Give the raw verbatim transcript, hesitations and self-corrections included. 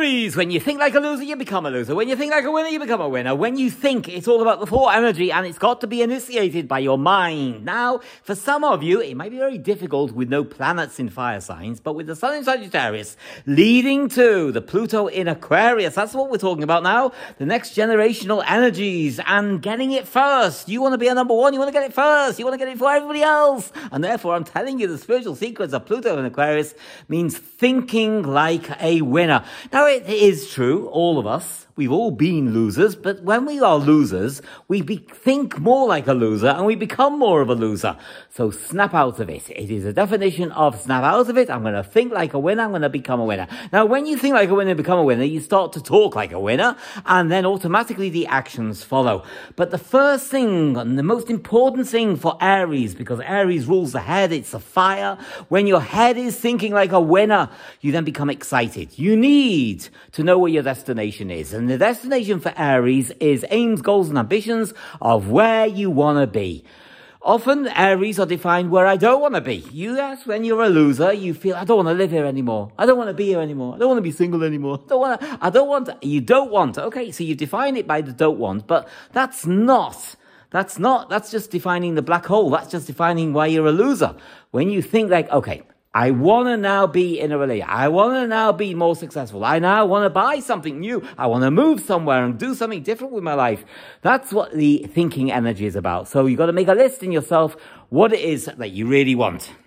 Aries, when you think like a loser, you become a loser. When you think like a winner, you become a winner. When you think, it's all about the thought energy, and it's got to be initiated by your mind. Now, for some of you, it might be very difficult with no planets in fire signs, but with the Sun in Sagittarius leading to the Pluto in Aquarius, that's what we're talking about now. The next generational energies and getting it first. You want to be a number one, you want to get it first, you want to get it before everybody else. And therefore, I'm telling you, the spiritual secrets of Pluto in Aquarius means thinking like a winner. Now, it is true, all of us, we've all been losers, but when we are losers, we be- think more like a loser and we become more of a loser. So snap out of it. It is a definition of snap out of it. I'm going to think like a winner. I'm going to become a winner. Now, when you think like a winner and become a winner, you start to talk like a winner, and then automatically the actions follow. But the first thing and the most important thing for Aries, because Aries rules the head, it's the fire. When your head is thinking like a winner, you then become excited. You need to know where your destination is. And the destination for Aries is aims, goals, and ambitions of where you want to be. Often, Aries are defined where I don't want to be. You, yes, when you're a loser, you feel, I don't want to live here anymore. I don't want to be here anymore. I don't want to be single anymore. I don't want to, I don't want, to, you don't want. Okay, so you define it by the don't want, but that's not, that's not, that's just defining the black hole. That's just defining why you're a loser. When you think like, okay, I want to now be in a relationship. I want to now be more successful. I now want to buy something new. I want to move somewhere and do something different with my life. That's what the thinking energy is about. So you've got to make a list in yourself what it is that you really want.